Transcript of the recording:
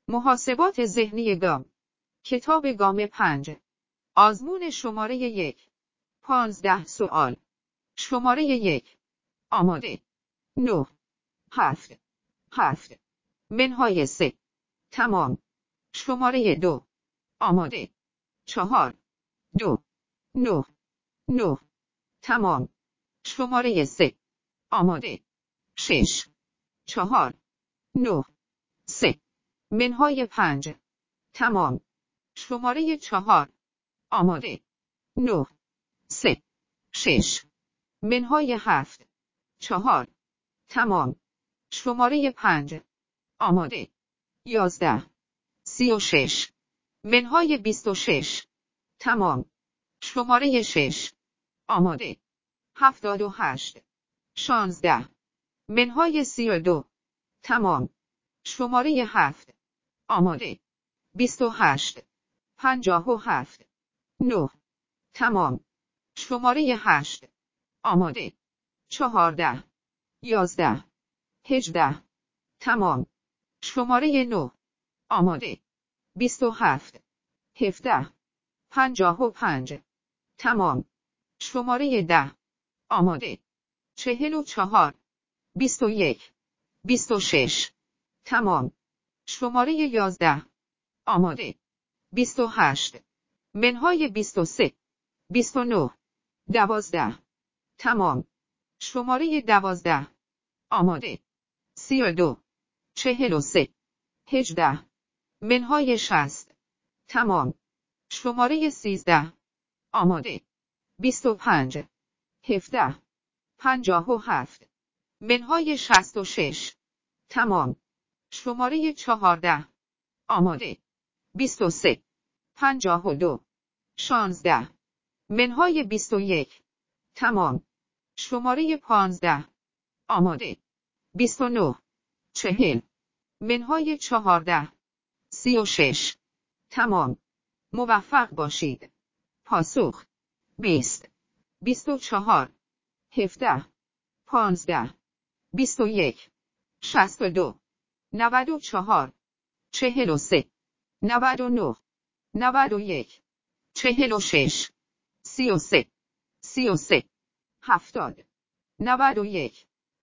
محاسبات ذهنی گام. کتاب گام 5. آزمون شماره 1. 15 سوال. شماره 1. آماده. 9. 7. منهای 3. تمام. شماره 2. آماده. 4. 2. 9. تمام. شماره 3. آماده. 6. 4. 3. منهای 5. تمام. شماره 4. آماده. 3. 6. منهای 7. 4. تمام. شماره 5. آماده. 11. 36. منهای 26. تمام. شماره 6. آماده. 78. 16. منهای 32. تمام. شماره 7. آماده. 28. 57. 9. تمام. شماره 8. آماده. 14. 11. 18. تمام. شماره 9. آماده. 27. 17. 55. تمام. شماره 10. آماده. 44. 21. 26. تمام. شماره 11. آماده. 28. منهای 23. 29. 12. تمام. شماره 12. آماده. 32. 43. 18. منهای 60. تمام. شماره 13. آماده. 25. 17. 57. منهای 66. تمام. شماره 14. آماده. 23. 52. 16. منهای 21. تمام. شماره 15. آماده. 29. 40. منهای 14. 36. تمام. موفق باشید. پاسخ. 20. 24. 17. 15. 21. 62. 94. 43. 99. 91. 46. 33. 33. 70. 91.